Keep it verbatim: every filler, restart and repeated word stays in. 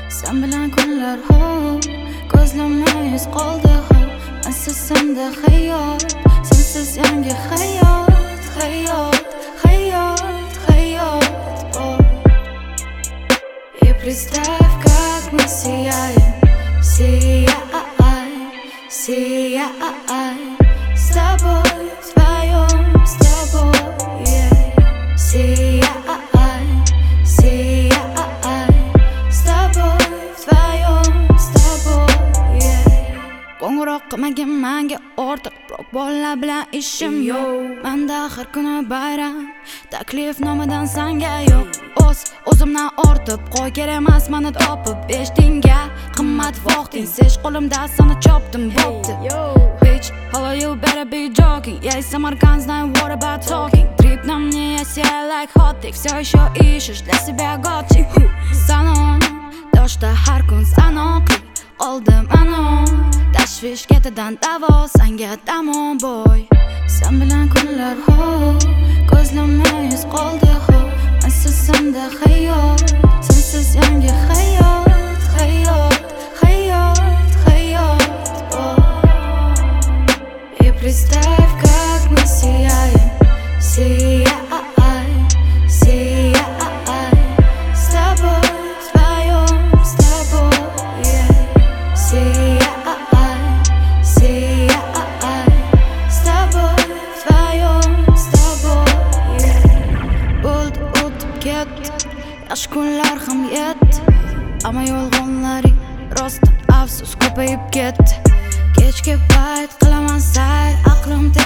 Sen bilan kunlar hop, ko'zlamayız qoldi hop. Mensiz senda hayot, sensiz yangi hayot, hayot, hayot, hayot. Oh. И представь, как мы сияем, сияй, сияй, с тобой вдвоем, с тобой, yeah. Сияй, сияй, с тобой вдвоем, с тобой, yeah. Qo'ng'iroq qilmagin menga ortiq, biroq bolalar bilan ishim yo'q. Menda har kuni bayram, taklifnomadan senga yo'q. O'z o'zimdan ortib qo'y, kerak emas meni topib. Eshtingga qimmat vaqting, sesh qo'limda seni chopdim, bo'pti. Bitch, how are you better be joking? Я из Самарканд, знаю what about talking. Трип на мне, я себя like hot, ты все еще ищешь для себя готчик. Саном, то что har kun sanoqli oldim ano. Tashvish ketidan davo, senga tamom boy. Sen bilan kunlar hop, ko'zlamayız qoldi hop. Mensiz senda hayot, sensiz yangi hayot, hayot, hayot, hayot. Oh. И представь, как мы сияем, сияй, сияй, с тобой вдвоем, с тобой, yeah. Сияй, сияй, с тобой вдвоем, с тобой, yeah. Bo'ldi o'tib ketdi, yaxshi kunlar ham yetdi, ammo yolg'onlaring rostdan afsus ko'payib ketdi. Kechki payt qilaman sayr, aqlim